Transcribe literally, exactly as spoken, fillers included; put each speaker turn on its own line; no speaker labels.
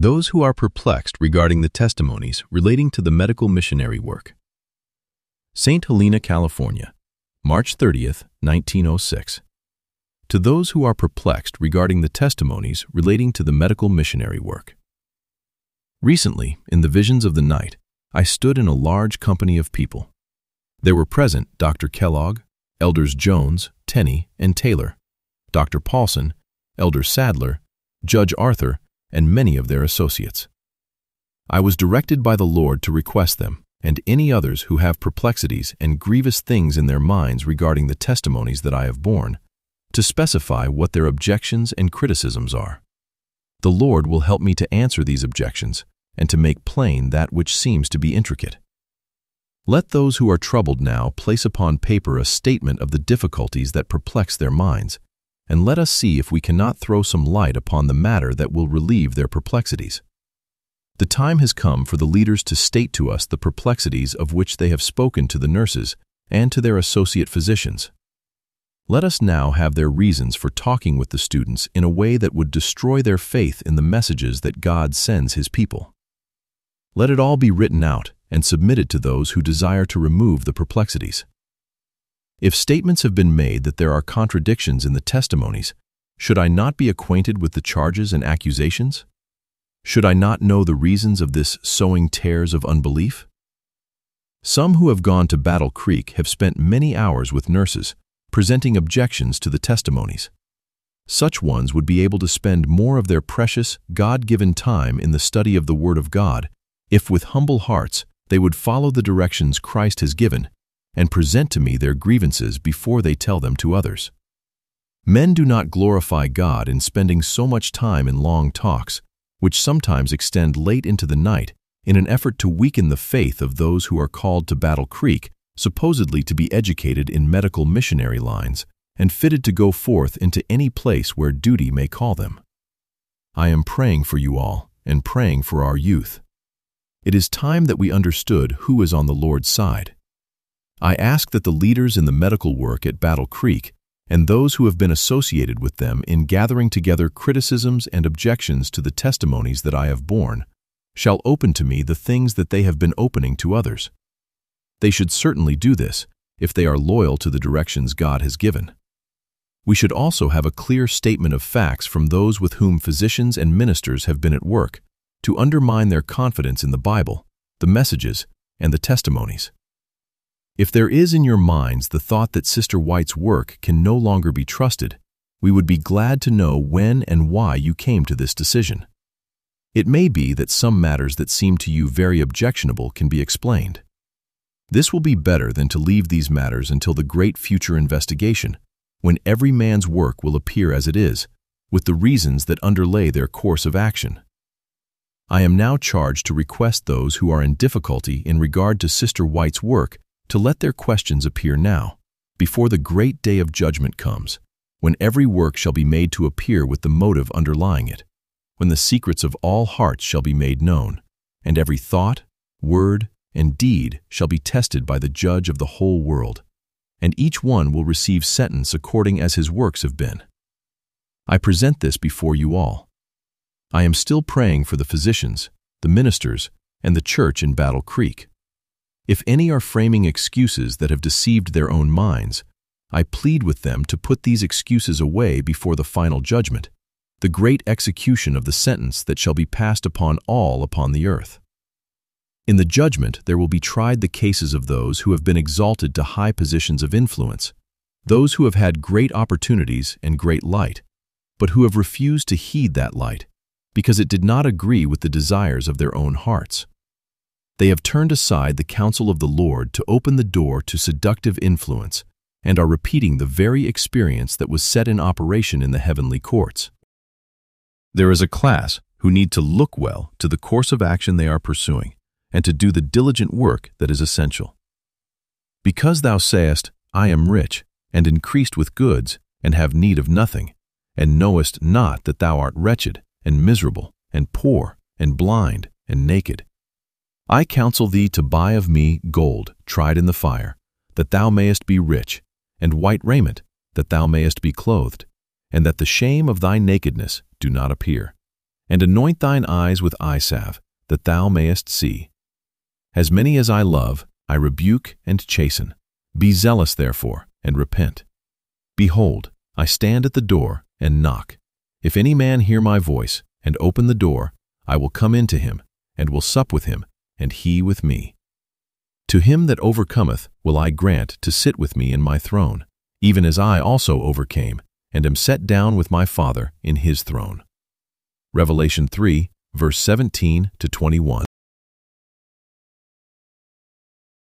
those who are perplexed regarding the testimonies relating to the medical missionary work. Saint Helena, California, March thirtieth, nineteen oh six. To those who are perplexed regarding the testimonies relating to the medical missionary work. Recently, in the visions of the night, I stood in a large company of people. There were present Doctor Kellogg, Elders Jones, Tenney, and Taylor, Doctor Paulson, Elder Sadler, Judge Arthur, and many of their associates. I was directed by the Lord to request them, and any others who have perplexities and grievous things in their minds regarding the testimonies that I have borne, to specify what their objections and criticisms are. The Lord will help me to answer these objections and to make plain that which seems to be intricate. Let those who are troubled now place upon paper a statement of the difficulties that perplex their minds, and let us see if we cannot throw some light upon the matter that will relieve their perplexities. The time has come for the leaders to state to us the perplexities of which they have spoken to the nurses and to their associate physicians. Let us now have their reasons for talking with the students in a way that would destroy their faith in the messages that God sends His people. Let it all be written out and submitted to those who desire to remove the perplexities. If statements have been made that there are contradictions in the testimonies, should I not be acquainted with the charges and accusations? Should I not know the reasons of this sowing tares of unbelief? Some who have gone to Battle Creek have spent many hours with nurses, presenting objections to the testimonies. Such ones would be able to spend more of their precious, God-given time in the study of the Word of God, if with humble hearts they would follow the directions Christ has given and present to me their grievances before they tell them to others. Men do not glorify God in spending so much time in long talks, which sometimes extend late into the night, in an effort to weaken the faith of those who are called to Battle Creek, supposedly to be educated in medical missionary lines and fitted to go forth into any place where duty may call them. I am praying for you all and praying for our youth. It is time that we understood who is on the Lord's side. I ask that the leaders in the medical work at Battle Creek and those who have been associated with them in gathering together criticisms and objections to the testimonies that I have borne shall open to me the things that they have been opening to others. They should certainly do this if they are loyal to the directions God has given. We should also have a clear statement of facts from those with whom physicians and ministers have been at work to undermine their confidence in the Bible, the messages, and the testimonies. If there is in your minds the thought that Sister White's work can no longer be trusted, we would be glad to know when and why you came to this decision. It may be that some matters that seem to you very objectionable can be explained. This will be better than to leave these matters until the great future investigation, when every man's work will appear as it is, with the reasons that underlay their course of action. I am now charged to request those who are in difficulty in regard to Sister White's work to let their questions appear now, before the great day of judgment comes, when every work shall be made to appear with the motive underlying it, when the secrets of all hearts shall be made known, and every thought, word, and deed shall be tested by the Judge of the whole world, and each one will receive sentence according as his works have been. I present this before you all. I am still praying for the physicians, the ministers, and the church in Battle Creek. If any are framing excuses that have deceived their own minds, I plead with them to put these excuses away before the final judgment, the great execution of the sentence that shall be passed upon all upon the earth. In the judgment there will be tried the cases of those who have been exalted to high positions of influence, those who have had great opportunities and great light, but who have refused to heed that light, because it did not agree with the desires of their own hearts. They have turned aside the counsel of the Lord to open the door to seductive influence, and are repeating the very experience that was set in operation in the heavenly courts. There is a class who need to look well to the course of action they are pursuing, and to do the diligent work that is essential. Because thou sayest, I am rich, and increased with goods, and have need of nothing, and knowest not that thou art wretched, and miserable, and poor, and blind, and naked. I counsel thee to buy of me gold tried in the fire, that thou mayest be rich, and white raiment, that thou mayest be clothed, and that the shame of thy nakedness do not appear, and anoint thine eyes with eye salve, that thou mayest see. As many as I love, I rebuke and chasten. Be zealous, therefore, and repent. Behold, I stand at the door and knock. If any man hear my voice, and open the door, I will come into him, and will sup with him, and he with me. To him that overcometh will I grant to sit with me in my throne, even as I also overcame, and am set down with my Father in his throne. Revelation three, verse seventeen to twenty-one.